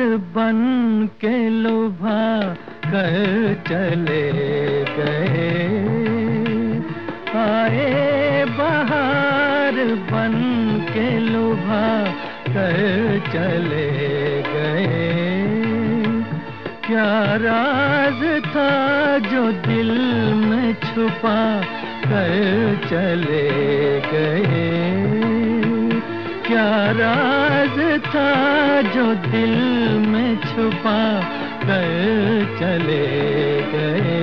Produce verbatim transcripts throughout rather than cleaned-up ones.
बन के लुभा कर चले गए। आए बहार बन के लुभा कर चले गए। क्या राज था जो दिल में छुपा कर चले गए। क्या राज था जो दिल में छुपा कर चले गए।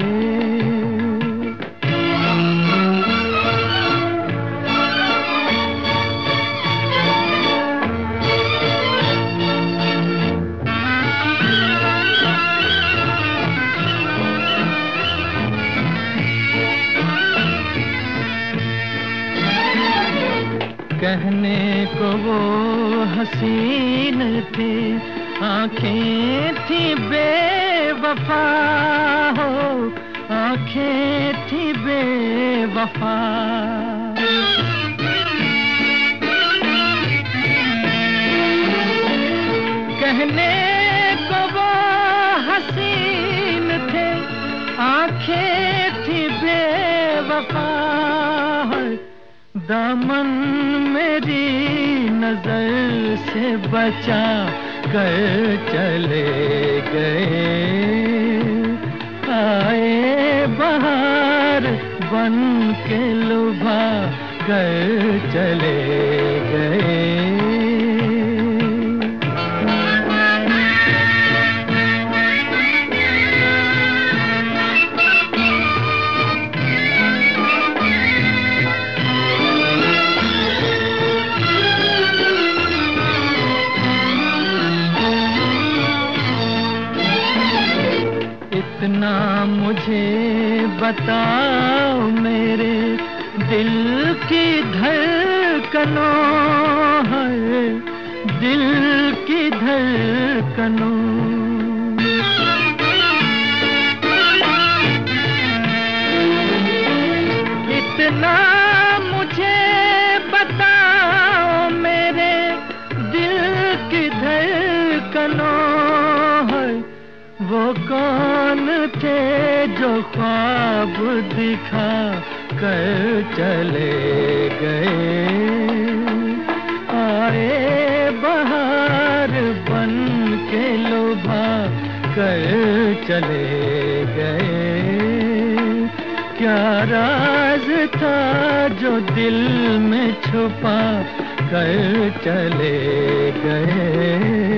कहने को वो हसीन थे, आँखें थी बेवफा हो, आँखें थी बेवफा। कहने को वो हसीन थे, आँखें थी बेवफा। दामन मेरी नजर से बचा कर चले गए। आए बहार बन के लुभा कर चले गए। इतना मुझे बताओ मेरे दिल की धड़कनों है, दिल की धड़कनों। इतना मुझे बताओ मेरे दिल की धड़कनों है। वो कौन थे जो ख्वाब दिखा कर चले गए। आए बहार बन के लुभा कर चले गए। क्या राज था जो दिल में छुपा कर चले गए।